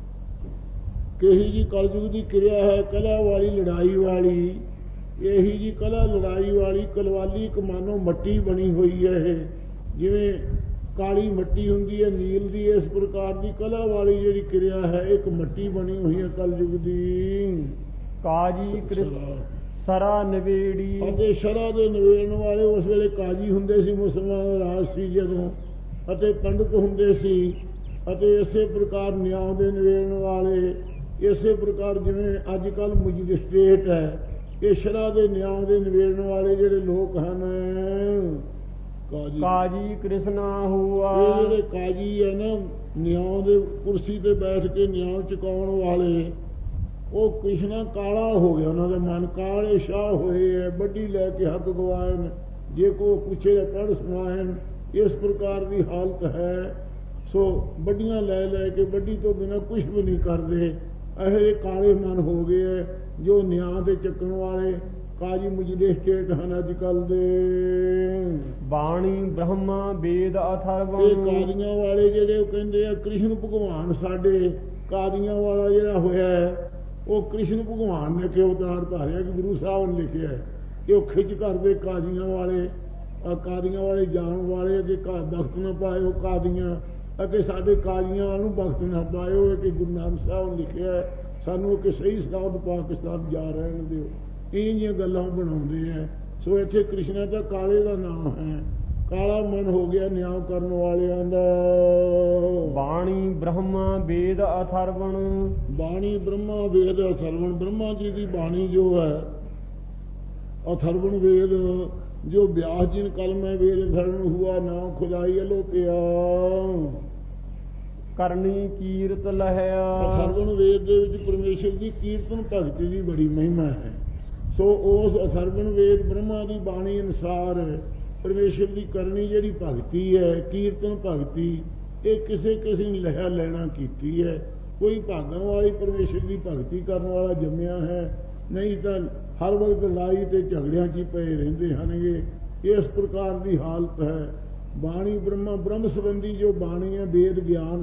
Speaker 2: ਕਿਹੀ ਜੀ ਕਲਯੁਗ ਦੀ ਕਿਰਿਆ ਹੈ? ਕਲਾ ਵਾਲੀ ਲੜਾਈ ਵਾਲੀ। ਇਹੀ ਜੀ ਕਲਾ ਲੜਾਈ ਵਾਲੀ ਕਲਵਾਲੀ ਇੱਕ ਮਾਨੋ ਮੱਟੀ ਬਣੀ ਹੋਈ ਹੈ। ਇਹ ਜਿਵੇਂ ਕਾਲੀ ਮੱਟੀ ਹੁੰਦੀ ਹੈ ਨੀਲ ਦੀ, ਇਸ ਪ੍ਰਕਾਰ ਦੀ ਕਲਾ ਵਾਲੀ ਜਿਹੜੀ ਕਿਰਿਆ ਹੈ ਇੱਕ ਮੱਟੀ ਬਣੀ ਹੋਈ ਹੈ ਕਲਯੁਗ ਦੀ।
Speaker 1: ਕਾਜੀ ਸਰਾ ਨਵੇੜੀ।
Speaker 2: ਅਤੇ ਸ਼ਰਾ ਦੇ ਨਿਵੇੜਨ ਵਾਲੇ ਉਸ ਵੇਲੇ ਕਾਜੀ ਹੁੰਦੇ ਸੀ, ਮੁਸਲਮਾਨ ਰਾਜ ਸੀ ਜਦੋਂ, ਅਤੇ ਪੰਡਤ ਹੁੰਦੇ ਸੀ, ਅਤੇ ਇਸੇ ਪ੍ਰਕਾਰ ਨਿਆਂ ਦੇ ਨਿਵੇੜਨ ਵਾਲੇ। ਇਸੇ ਪ੍ਰਕਾਰ ਜਿਵੇਂ ਅੱਜ ਕੱਲ੍ਹ ਮੈਜਿਸਟ੍ਰੇਟ ਹੈ, ਇਹ ਸ਼ਰਾ ਦੇ ਨਿਆਂ ਦੇ ਨਿਵੇੜਨ ਵਾਲੇ ਜਿਹੜੇ ਲੋਕ ਹਨ
Speaker 1: ਕਾਜੀ ਕ੍ਰਿਸ਼ਨਾ ਹੁਆ।
Speaker 2: ਇਹ ਜਿਹੜੇ ਕਾਜੀ ਹੈ ਨਾ, ਨਿਆਂ ਦੇ ਕੁਰਸੀ ਤੇ ਬੈਠ ਕੇ ਨਿਆਂ ਚੁਕਾਉਣ ਵਾਲੇ, ਉਹ ਕ੍ਰਿਸ਼ਨਾ ਕਾਲਾ ਹੋ ਗਿਆ, ਉਹਨਾਂ ਦੇ ਮਨ ਕਾਲੇ ਸ਼ਾਹ ਹੋਏ ਹੈ, ਵੱਡੀ ਲੈ ਕੇ ਹੱਕ ਗਵਾਏ, ਜੇ ਕੋ ਪੁੱਛੇ ਪੜ੍ਹ ਸੁਣਾਏ। ਇਸ ਪ੍ਰਕਾਰ ਦੀ ਹਾਲਤ ਹੈ। ਸੋ ਵੱਡੀਆਂ ਲੈ ਲੈ ਕੇ ਵੱਡੀ ਤੋਂ ਬਿਨਾਂ ਕੁਛ ਵੀ ਨਹੀਂ ਕਰਦੇ। ਇਹ ਕਾਲੇ ਮਨ ਹੋ ਗਏ ਹੈ ਜੋ ਨਿਆਂ ਦੇ ਚੱਕਣ ਵਾਲੇ ਕਾਜੀ ਮੈਜਿਸਟ੍ਰੇਟ ਹਨ ਅੱਜ ਕੱਲ ਦੇ।
Speaker 1: ਬਾਣੀ ਬ੍ਰਹਮਾ ਵੇਦ ਅਥਰਵ।
Speaker 2: ਇਹ ਕਾਦੀਆਂ ਵਾਲੇ ਜਿਹੜੇ ਉਹ ਕਹਿੰਦੇ ਆ ਕ੍ਰਿਸ਼ਨ ਭਗਵਾਨ ਸਾਡੇ। ਕਾਦੀਆਂ ਵਾਲਾ ਜਿਹੜਾ ਹੋਇਆ ਹੈ ਉਹ ਕ੍ਰਿਸ਼ਨ ਭਗਵਾਨ ਨੇ ਕਿ ਅਵਤਾਰ ਧਾਰਿਆ ਕਿ ਗੁਰੂ ਸਾਹਿਬ ਨੇ ਲਿਖਿਆ ਹੈ ਕਿ ਉਹ ਖਿੱਚ ਕਰਦੇ ਕਾਦੀਆਂ ਵਾਲੇ। ਕਾਦੀਆਂ ਵਾਲੇ ਜਾਣ ਵਾਲੇ ਕਿ ਵਕਤ ਨਾ ਪਾਇਓ ਕਾਦੀਆਂ, ਅਤੇ ਸਾਡੇ ਕਾਦੀਆਂ ਨੂੰ ਵਕਤ ਨਾ ਪਾਇਓ ਕਿ ਗੁਰੂ ਨਾਨਕ ਸਾਹਿਬ ਨੇ ਲਿਖਿਆ ਸਾਨੂੰ ਕਿ ਸਹੀ ਸਲਾਮਤ ਪਾਕਿਸਤਾਨ ਜਾ ਰਹਿਣ ਦਿਓ। ਇਹ ਜਿਹੀਆਂ ਗੱਲਾਂ ਬਣਾਉਂਦੇ ਹੈ। ਸੋ ਇੱਥੇ ਕ੍ਰਿਸ਼ਨਾ ਤਾਂ ਕਾਲੇ ਦਾ ਨਾਮ ਹੈ। ਕਾਲਾ ਮਨ ਹੋ ਗਿਆ ਨਿਆਂ ਕਰਨ ਵਾਲਿਆਂ ਦਾ।
Speaker 1: ਬਾਣੀ ਬ੍ਰਹਮਾ ਵੇਦ ਅਥਰਵਣ।
Speaker 2: ਬਾਣੀ ਬ੍ਰਹਮਾ ਵੇਦ ਅਥਰਵਣ। ਬ੍ਰਹਮਾ ਜੀ ਦੀ ਬਾਣੀ ਜੋ ਹੈ ਅਥਰਵਣ ਵੇਦ, ਜੋ ਵਿਆਸ ਜੀ ਨੇ ਕਲਮ ਹੈ ਵੇਦ ਅਥਰਵਣ ਹੁਆ ਨਾਮ ਖੁਦਾਈ ਅਲੋਕਿਆ।
Speaker 1: ਕਰਨੀ ਕੀਰਤ ਲਹਿਆ।
Speaker 2: ਅਥਰਵਣ ਵੇਦ ਦੇ ਵਿੱਚ ਪਰਮੇਸ਼ਰ ਦੀ ਕੀਰਤਨ ਭਗਤੀ ਦੀ ਬੜੀ ਮਹਿਮਾ ਹੈ। ਸੋ ਉਸ ਅਥਰਵਣ ਵੇਦ ਬ੍ਰਹਮਾ ਦੀ ਬਾਣੀ ਅਨੁਸਾਰ ਪਰਮੇਸ਼ਰ ਦੀ ਕਰਨੀ ਜਿਹੜੀ ਭਗਤੀ ਹੈ, ਕੀਰਤਨ ਭਗਤੀ, ਇਹ ਕਿਸੇ ਕਿਸੇ ਨੇ ਲਹਿਆ ਲੈਣਾ ਕੀਤੀ ਹੈ। ਕੋਈ ਭਾਗਾਂ ਵਾਲੀ ਪਰਮੇਸ਼ਰ ਦੀ ਭਗਤੀ ਕਰਨ ਵਾਲਾ ਜੰਮਿਆ ਹੈ, ਨਹੀਂ ਤਾਂ ਹਰ ਵਕਤ ਲੜਾਈ ਤੇ ਝਗੜਿਆਂ 'ਚ ਹੀ ਪਏ ਰਹਿੰਦੇ ਹਨਗੇ। ਇਸ ਪ੍ਰਕਾਰ ਦੀ ਹਾਲਤ ਹੈ। ਬਾਣੀ ਬ੍ਰਹਮਾ ਬ੍ਰਹਮ ਸੰਬੰਧੀ ਜੋ ਬਾਣੀ ਹੈ ਵੇਦ ਗਿਆਨ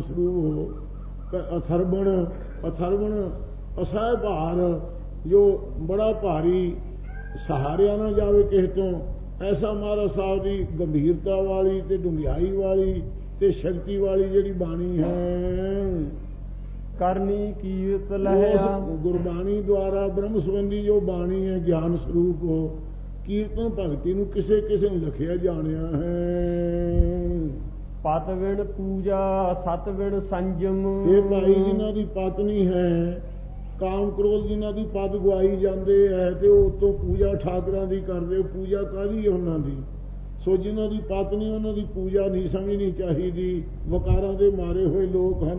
Speaker 2: ਸਰੂਪ ਅਥਰਵਣ। ਅਥਰਵਣ ਅਸਹਿ ਭਾਰ, ਜੋ ਬੜਾ ਭਾਰੀ, ਸਹਾਰਿਆ ਨਾ ਜਾਵੇ ਕਿਸੇ ਤੋਂ, ਐਸਾ ਮਹਾਰਾਜ ਸਾਹਿਬ ਦੀ ਗੰਭੀਰਤਾ ਵਾਲੀ ਤੇ ਡੂੰਘਾਈ ਵਾਲੀ ਤੇ ਸ਼ਕਤੀ ਵਾਲੀ ਜਿਹੜੀ ਬਾਣੀ ਹੈ।
Speaker 1: ਕਰਨੀ ਕੀਰਤ ਲਹਿਆ।
Speaker 2: ਗੁਰਬਾਣੀ ਦੁਆਰਾ ਬ੍ਰਹਮ ਸੰਬੰਧੀ ਜੋ ਬਾਣੀ ਹੈ ਗਿਆਨ ਸਰੂਪ, ਕੀਰਤਨ ਭਗਤੀ ਨੂੰ ਕਿਸੇ ਕਿਸੇ ਨੂੰ ਲਿਖਿਆ ਜਾਣਿਆ ਹੈ।
Speaker 1: ਪਤ ਵਿਣ ਪੂਜਾ ਸਤ ਵਿਣ ਸੰਜਮ।
Speaker 2: ਇਹ ਭਾਈ ਜਿਨ੍ਹਾਂ ਦੀ ਪਤ ਨਹੀਂ ਹੈ, ਕਾਮ ਕ੍ਰੋਧ ਜਿਨ੍ਹਾਂ ਦੀ ਪਦ ਗਵਾਈ ਜਾਂਦੇ ਹੈ ਤੇ ਉਹ ਉਤੋਂ ਪੂਜਾ ਠਾਕਰਾਂ ਦੀ ਕਰਦੇ। ਪੂਜਾ ਕਾਹਦੀ ਹੈ ਉਹਨਾਂ ਦੀ? ਸੋ ਜਿਨ੍ਹਾਂ ਦੀ ਪਤ ਨਹੀਂ ਉਹਨਾਂ ਦੀ ਪੂਜਾ ਨਹੀਂ ਸਮਝਣੀ ਚਾਹੀਦੀ। ਵਕਾਰਾਂ ਦੇ ਮਾਰੇ ਹੋਏ ਲੋਕ ਹਨ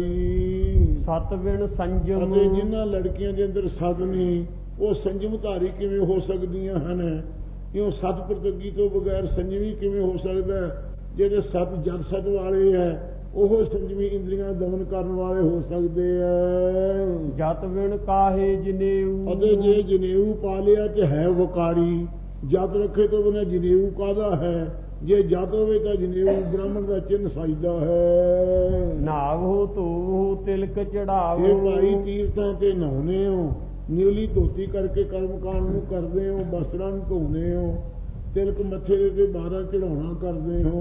Speaker 2: ਵਕਾਰੀ।
Speaker 1: ਸਤ ਵਿਣ ਸੰਜਮ।
Speaker 2: ਅਤੇ ਜਿਨ੍ਹਾਂ ਲੜਕੀਆਂ ਦੇ ਅੰਦਰ ਸਤ ਨਹੀਂ, ਉਹ ਸੰਜਮ ਧਾਰੀ ਕਿਵੇਂ ਹੋ ਸਕਦੀਆਂ ਹਨ? ਕਿਉਂ ਸਤ ਪ੍ਰਤੱਗੀ ਤੋਂ ਬਗੈਰ ਸੰਜਮੀ ਕਿਵੇਂ ਹੋ ਸਕਦਾ? ਜਿਹੜੇ ਸਤ ਜਦ ਸਤ ਵਾਲੇ ਹੈ ਉਹ ਸੰਜਮੀ ਇੰਦਰੀਆਂ ਦਮਨ ਕਰਨ ਵਾਲੇ ਹੋ ਸਕਦੇ ਹੈ।
Speaker 1: ਜਤ ਵਿਣ ਕਾਹੇ ਜਨੇਊ। ਅਤੇ
Speaker 2: ਜੇ ਜਨੇਊ ਪਾ ਲਿਆ ਤੇ ਹੈ ਵਕਾਰੀ। ਜਤ ਰੱਖੇ ਤੋਂ ਬਿਨਾਂ ਜਨੇਊ ਕਾਹਦਾ ਹੈ? ਜੇ ਜਤ ਹੋਵੇ ਤਾਂ ਜਨੇਊ ਬ੍ਰਾਹਮਣ ਦਾ ਚਿੰਨ੍ਹ ਸਾਜਦਾ ਹੈ।
Speaker 1: ਨਾਵੋ ਧੋਵੋ ਤਿਲਕ ਚੜਾਵੋ।
Speaker 2: ਇਹ ਭਾਈ ਤੀਰਥਾਂ ਤੇ ਨਹਾਉਨੇ ਹੋ, ਨੀਲੀ ਧੋਤੀ ਕਰਕੇ ਕਰਮਕਾਂਡ ਨੂੰ ਕਰਦੇ ਹੋ, ਵਸਤਰਾਂ ਨੂੰ ਧੋਨੇ ਹੋ, ਤਿਲਕ ਮੱਥੇ ਦੇ 12 ਚੜਾਉਣਾ ਕਰਦੇ ਹੋ।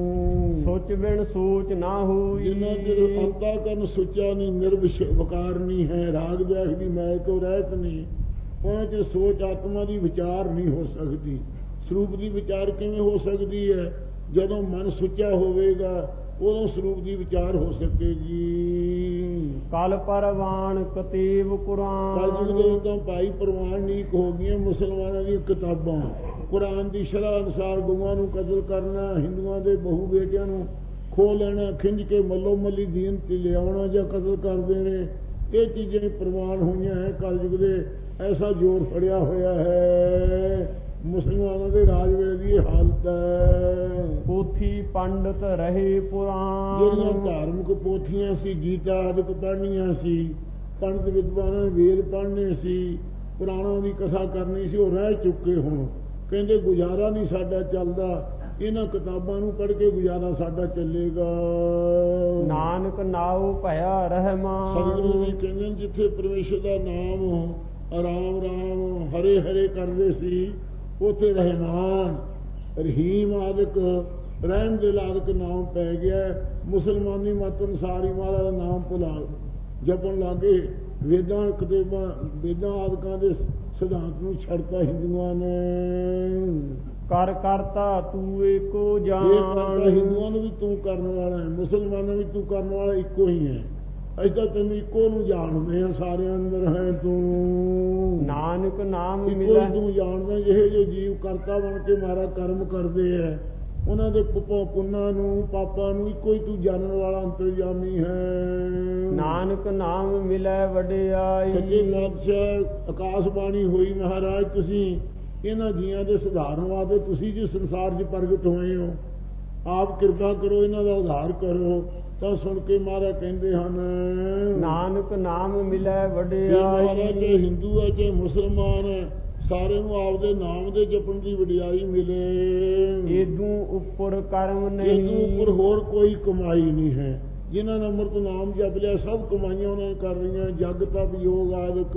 Speaker 1: ਸੋਚ ਬਿਨ ਸੋਚ ਨਾ ਹੋਈ।
Speaker 2: ਜਿੰਨਾ ਚਿਰ ਅੰਤਾ ਕਰਨ ਸੁੱਚਾ ਨਹੀਂ, ਨਿਰਵਿਕਾਰ ਨਹੀਂ ਹੈ, ਰਾਗ ਦੇਖ ਦੀ ਮੈਲ ਤੋਂ ਰਹਿਤ ਨਹੀਂ, ਉਹਨਾਂ ਚ ਸੋਚ ਆਤਮਾ ਦੀ ਵਿਚਾਰ ਨਹੀਂ ਹੋ ਸਕਦੀ। ਸਰੂਪ ਦੀ ਵਿਚਾਰ ਕਿਵੇਂ ਹੋ ਸਕਦੀ ਹੈ? ਜਦੋਂ ਮਨ ਸੁੱਚਾ ਹੋਵੇਗਾ ਉਦੋਂ ਸਰੂਪ ਦੀ ਵਿਚਾਰ ਹੋ ਸਕੇਗੀ। ਕਲ ਪਰਵਾਨ ਕਤੇਬ ਕੁਰਾਨ। ਕਲਯੁਗ ਦੇ ਤਾਂ ਭਾਈ ਪ੍ਰਵਾਨਿਕ ਹੋ ਗਈਆਂ ਮੁਸਲਮਾਨਾਂ ਦੀਆਂ ਕਿਤਾਬਾਂ। ਕੁਰਾਨ ਦੀ ਸ਼ਰ੍ਹਾ ਅਨੁਸਾਰ ਗਊਆਂ ਨੂੰ ਕਤਲ ਕਰਨਾ, ਹਿੰਦੂਆਂ ਦੇ ਬਹੂ ਬੇਟਿਆਂ ਨੂੰ ਖੋਹ ਲੈਣਾ, ਖਿੰਝ ਕੇ ਮੱਲੋ ਮੱਲੀ ਦੀਨ ਤੇ ਲਿਆਉਣਾ ਜਾਂ ਕਤਲ ਕਰਦੇ ਨੇ, ਇਹ ਚੀਜ਼ਾਂ ਪ੍ਰਵਾਨ ਹੋਈਆਂ ਹੈ। ਕਲਯੁਗ ਦੇ ਐਸਾ ਜ਼ੋਰ ਫੜਿਆ ਹੋਇਆ ਹੈ। ਮੁਸਲਮਾਨਾਂ ਦੇ ਰਾਜ ਵੇਲੇ ਦੀ ਇਹ ਹਾਲਤ ਹੈ। ਪੋਥੀ ਪੰਡਤ ਰਹੇ ਪੁਰਾਣ। ਜਿਹੜੀਆਂ ਧਾਰਮਿਕ ਪੋਥੀਆਂ ਸੀ, ਗੀਤਾ ਆਦਿਕ ਪੜ੍ਹਨੀਆਂ ਸੀ, ਪੰਡਤ ਵਿਦਵਾਨਾਂ ਨੇ ਵੇਦ ਪੜ੍ਹਨੇ ਸੀ, ਪੁਰਾਣਾਂ ਦੀ ਕਥਾ ਕਰਨੀ ਸੀ, ਉਹ ਰਹਿ ਚੁੱਕੇ। ਹੁਣ ਕਹਿੰਦੇ ਗੁਜ਼ਾਰਾ ਨਹੀਂ ਸਾਡਾ ਚੱਲਦਾ, ਇਹਨਾਂ ਕਿਤਾਬਾਂ ਨੂੰ ਪੜ੍ਹ ਕੇ ਗੁਜ਼ਾਰਾ ਸਾਡਾ ਚੱਲੇਗਾ।
Speaker 1: ਨਾਨਕ ਨਾਉ ਭਇਆ ਰਹਿਮਾਨ।
Speaker 2: ਸਤਿਗੁਰੂ ਜੀ ਕਹਿੰਦੇ ਜਿੱਥੇ ਪਰਮੇਸ਼ਰ ਦਾ ਨਾਮ ਰਾਮ ਰਾਮ ਹਰੇ ਹਰੇ ਕਰਦੇ ਸੀ, ਉੱਥੇ ਰਹਿਮਾਨ ਰਹੀਮ ਆਦਿਕ ਰਹਿਮ ਦੇ ਆਦਿਕ ਨਾਮ ਪੈ ਗਿਆ। ਮੁਸਲਮਾਨੀ ਮਤ ਅਨੁਸਾਰ ਹੀ ਮਹਾਰਾਜ ਦਾ ਨਾਮ ਭੁਲਾ ਜਪਣ ਲੱਗੇ। ਵੇਦਾਂ ਕਿਤਾਬਾਂ ਵੇਦਾਂ ਆਦਿਕਾਂ ਦੇ ਸਿਧਾਂਤ ਨੂੰ ਛੱਡਤਾ ਹਿੰਦੂਆਂ ਨੇ।
Speaker 1: ਕਰ ਕਰਤਾ ਤੂੰ ਏਕੋ ਜਾਣ।
Speaker 2: ਹਿੰਦੂਆਂ ਨੂੰ ਵੀ ਤੂੰ ਕਰਨ ਵਾਲਾ ਹੈ, ਮੁਸਲਮਾਨਾਂ ਨੂੰ ਵੀ ਤੂੰ ਕਰਨ ਵਾਲਾ ਇੱਕੋ ਹੀ ਹੈ। ਅਸੀਂ ਤਾਂ ਤੈਨੂੰ ਇੱਕੋ ਨੂੰ ਜਾਣਦੇ ਹਾਂ, ਸਾਰਿਆਂ ਅੰਦਰ ਹੈ ਤੂੰ।
Speaker 1: ਨਾਨਕ ਨਾਮ
Speaker 2: ਇੱਕੋ
Speaker 1: ਮਿਲੈ
Speaker 2: ਤੂੰ ਜਾਣਦਾ। ਜਿਹੇ ਜਿਹੇ ਜੀਵ ਕਰਤਾ ਬਣ ਕੇ ਮਾਰਾ ਕਰਮ ਕਰਦੇ ਹੈ, ਉਹਨਾਂ ਦੇ ਪੁੰਨਾਂ ਨੂੰ ਪਾਪਾਂ ਨੂੰ ਇੱਕੋ ਹੀ ਤੂੰ ਜਾਣਨ ਵਾਲਾ ਅੰਤਰਜਾਮੀ ਹੈ।
Speaker 1: ਨਾਨਕ ਨਾਮ ਮਿਲੈ ਵਡਿਆਈ।
Speaker 2: ਸੱਚੇ ਪਾਤਸ਼ਾਹ ਆਕਾਸ਼ ਬਾਣੀ ਹੋਈ ਮਹਾਰਾਜ, ਤੁਸੀਂ ਇਹਨਾਂ ਜੀਆਂ ਦੇ ਸੁਧਾਰਨ ਵਾਸਤੇ ਤੁਸੀਂ ਜਿਸ ਸੰਸਾਰ 'ਚ ਪ੍ਰਗਟ ਹੋਏ ਹੋ, ਆਪ ਕਿਰਪਾ ਕਰੋ, ਇਹਨਾਂ ਦਾ ਉਧਾਰ ਕਰੋ। ਤਾਂ ਸੁਣ ਕੇ ਮਹਾਰਾਜ ਕਹਿੰਦੇ ਹਨ
Speaker 1: ਨਾਨਕ ਨਾਮ ਮਿਲੈ ਵਡਿਆਈ।
Speaker 2: ਮਹਾਰਾਜ ਚਾਹੇ ਹਿੰਦੂ ਹੈ ਚਾਹੇ ਮੁਸਲਮਾਨ ਹੈ, ਸਾਰੇ ਨੂੰ ਆਪਦੇ ਨਾਮ ਦੇ ਜਪਣ ਦੀ ਵਡਿਆਈ ਮਿਲੇ।
Speaker 1: ਏਦੂ ਉੱਪਰ ਕਰਮ ਨਹੀਂ।
Speaker 2: ਇਹਦੂ ਉੱਪਰ ਹੋਰ ਕੋਈ ਕਮਾਈ ਨਹੀਂ ਹੈ। ਜਿਨ੍ਹਾਂ ਨੇ ਅੰਮ੍ਰਿਤ ਨਾਮ ਜਪ ਲਿਆ ਸਭ ਕਮਾਈਆਂ ਉਹਨਾਂ ਨੇ ਕਰ ਰਹੀਆਂ, ਜਗ ਤਪ ਯੋਗ ਆਦਿਕ।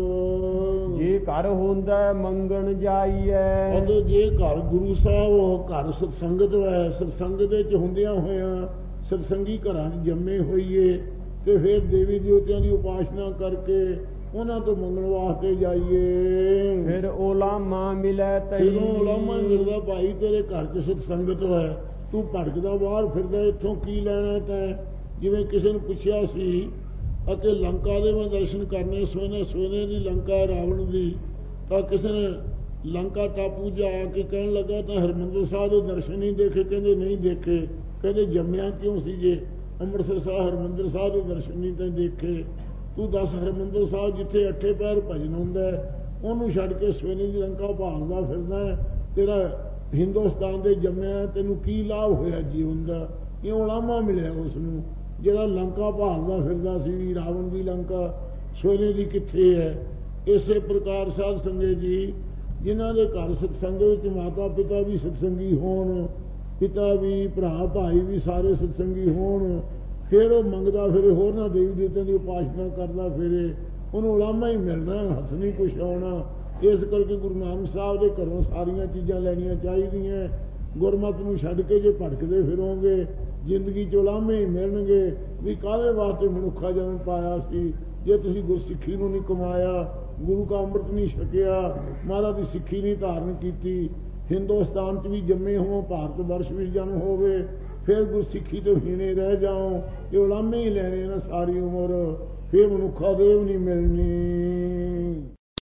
Speaker 1: ਜੇ ਘਰ ਹੁੰਦਾ ਮੰਗਣ ਜਾਈਐ।
Speaker 2: ਅਤੇ ਜੇ ਘਰ ਗੁਰੂ ਸਾਹਿਬ ਘਰ ਸਤਸੰਗਤ ਹੈ, ਸਤਸੰਗ ਦੇ 'ਚ ਹੁੰਦਿਆਂ ਹੋਇਆਂ ਸਤਸੰਗੀ ਘਰਾਂ 'ਚ ਜੰਮੇ ਹੋਈਏ, ਤੇ ਫਿਰ ਦੇਵੀ ਦੇਵਤਿਆਂ ਦੀ ਉਪਾਸਨਾ ਕਰਕੇ ਉਹਨਾਂ ਤੋਂ ਮੰਗਣ ਵਾਸਤੇ ਜਾਈਏ।
Speaker 1: ਫਿਰ ਓਲਾਮਾ ਮਿਲੈ ਤਈ।
Speaker 2: ਓਲਾਮਾ ਮਿਲਦਾ, ਭਾਈ ਤੇਰੇ ਘਰ 'ਚ ਸਤਸੰਗਤ ਹੈ, ਤੂੰ ਭਟਕਦਾ ਬਾਹਰ ਫਿਰਦਾ, ਇੱਥੋਂ ਕੀ ਲੈਣਾ ਤੈਂ। ਜਿਵੇਂ ਕਿਸੇ ਨੂੰ ਪੁੱਛਿਆ ਸੀ ਅਤੇ ਲੰਕਾ ਦੇ ਮੈਂ ਦਰਸ਼ਨ ਕਰਨੇ, ਸੋਨੇ ਦੀ ਲੰਕਾ ਰਾਵਣ ਦੀ, ਤਾਂ ਕਿਸੇ ਨੇ ਲੰਕਾ ਟਾਪੂ ਜਾ ਕੇ ਕਹਿਣ ਲੱਗਾ ਤਾਂ ਹਰਿਮੰਦਰ ਸਾਹਿਬ ਦੇ ਦਰਸ਼ਨ ਨਹੀਂ ਦੇਖੇ। ਕਹਿੰਦੇ ਨਹੀਂ ਦੇਖੇ। ਕਹਿੰਦੇ ਜੰਮਿਆ ਕਿਉਂ ਸੀ ਜੇ ਅੰਮ੍ਰਿਤਸਰ ਸਾਹਿਬ ਹਰਿਮੰਦਰ ਸਾਹਿਬ ਦੇ ਦਰਸ਼ਨ ਨਹੀਂ ਤਾਂ ਦੇਖੇ। ਤੂੰ ਦੱਸ, ਹਰਿਮੰਦਰ ਸਾਹਿਬ ਜਿੱਥੇ 8 ਪਹਿਰ ਭਜਨ ਹੁੰਦਾ ਉਹਨੂੰ ਛੱਡ ਕੇ ਸੋਨੇ ਦੀ ਲੰਕਾ ਭਾਲਦਾ ਫਿਰਦਾ, ਤੇਰਾ ਹਿੰਦੁਸਤਾਨ ਦੇ ਜੰਮਿਆ, ਤੈਨੂੰ ਕੀ ਲਾਭ ਹੋਇਆ ਜੀਵਨ ਦਾ? ਕਿਉਂ ਉਲਾਮਾ ਮਿਲਿਆ ਉਸ ਨੂੰ ਜਿਹੜਾ ਲੰਕਾ ਭਾਲਦਾ ਫਿਰਦਾ ਸੀ? ਰਾਵਣ ਦੀ ਲੰਕਾ ਸੋਨੇ ਦੀ ਕਿੱਥੇ ਹੈ? ਇਸੇ ਪ੍ਰਕਾਰ ਸਾਧ ਸੰਗਤ ਜੀ, ਜਿਨ੍ਹਾਂ ਦੇ ਘਰ ਸਤਸੰਗ ਵਿੱਚ ਮਾਤਾ ਪਿਤਾ ਵੀ ਸਤਸੰਗੀ ਹੋਣ, ਪਿਤਾ ਵੀ ਭਰਾ ਭਾਈ ਵੀ ਸਾਰੇ ਸਤਸੰਗੀ ਹੋਣ, ਫਿਰ ਉਹ ਮੰਗਦਾ ਫਿਰੇ, ਹੋਰ ਨਾ ਦੇਵੀ ਦੇਵਤਿਆਂ ਦੀ ਉਪਾਸਨਾ ਕਰਦਾ ਫਿਰੇ, ਉਹਨੂੰ ਉਲਾਮਾ ਹੀ ਮਿਲਣਾ, ਹੱਥ ਨਹੀਂ ਕੁਛ ਆਉਣਾ। ਇਸ ਕਰਕੇ ਗੁਰੂ ਨਾਨਕ ਸਾਹਿਬ ਦੇ ਘਰੋਂ ਸਾਰੀਆਂ ਚੀਜ਼ਾਂ ਲੈਣੀਆਂ ਚਾਹੀਦੀਆਂ। ਗੁਰਮਤਿ ਨੂੰ ਛੱਡ ਕੇ ਜੇ ਭਟਕਦੇ ਫਿਰੋਗੇ ਜ਼ਿੰਦਗੀ 'ਚ ਉਲਾਮੇ ਹੀ ਮਿਲਣਗੇ ਵੀ ਕਾਹਦੇ ਵਾਸਤੇ ਮਨੁੱਖਾ ਜਨਮ ਪਾਇਆ ਸੀ। ਜੇ ਤੁਸੀਂ ਗੁਰਸਿੱਖੀ ਨੂੰ ਨਹੀਂ ਕਮਾਇਆ, ਗੁਰੂ ਕਾ ਅੰਮ੍ਰਿਤ ਨਹੀਂ ਛਕਿਆ, ਮਹਾਰਾਜ ਦੀ ਸਿੱਖੀ ਨਹੀਂ ਧਾਰਨ ਕੀਤੀ, ਹਿੰਦੁਸਤਾਨ 'ਚ ਵੀ ਜੰਮੇ ਹੋ, ਭਾਰਤ ਵਰਸ਼ ਵਿੱਚ ਜਨਮ ਹੋਵੇ, ਫਿਰ ਗੁਰਸਿੱਖੀ ਤੋਂ ਹੀਣੇ ਰਹਿ ਜਾਓ, ਇਹ ਉਲਾਮੇ ਹੀ ਲੈਣੇ ਨਾ ਸਾਰੀ ਉਮਰ, ਫਿਰ ਮਨੁੱਖਾ ਦੇਵ ਨਹੀਂ ਮਿਲਣੀ।